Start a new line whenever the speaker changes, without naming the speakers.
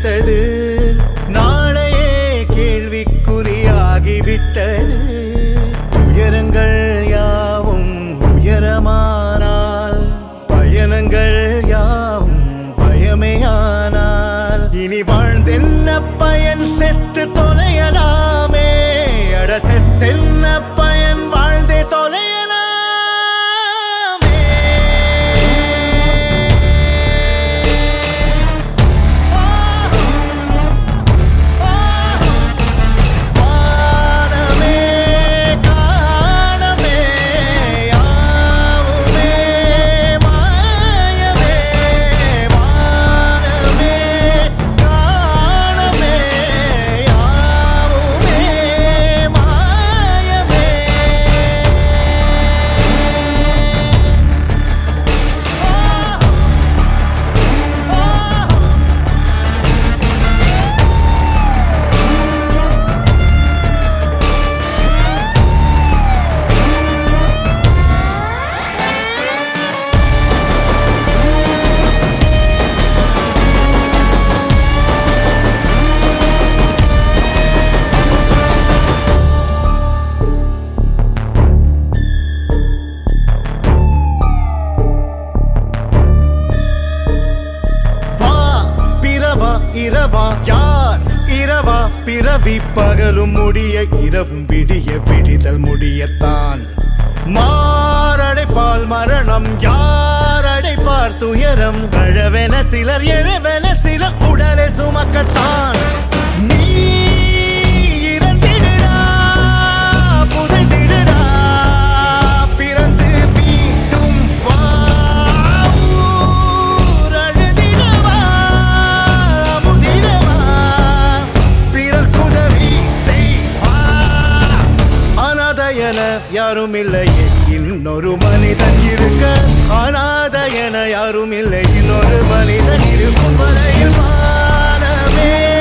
வைத்தது நாளையே கேள்விக்குறியாகிவிட்டது. உயரங்கள் யாவும் உயரமானால் பயணங்கள் யாவும் பயமையானால் இனி வாழ்ந்தென்ன பயன் செத்து தொலையலாமே. அட செத்தென்ன பயன் வாழ்ந்தே தொலையலாமே. வானமே காணமே யாவுமே மாயமே. வானமே காணமே யாவுமே மாயமே. இரவா யார் இரவா பிறவி பகலும் முடிய இரவும் விடிய விடிதல் முடியத்தான். மாரடைப்பால் மரணம் யார் அடைப்பார் துயரம். அழவென சிலர் எழவென சிலர் உடலை சுமக்கத்தான். நீ இறந்திடுடா புதைந்திடுடா பிறந்து மீண்டும் வா. யாரும் இல்லையே இன்னொரு மனிதன் இருக்க. அநாத என யாரும் இல்லை இன்னொரு மனிதன் இருக்கும் வரையில் வானமே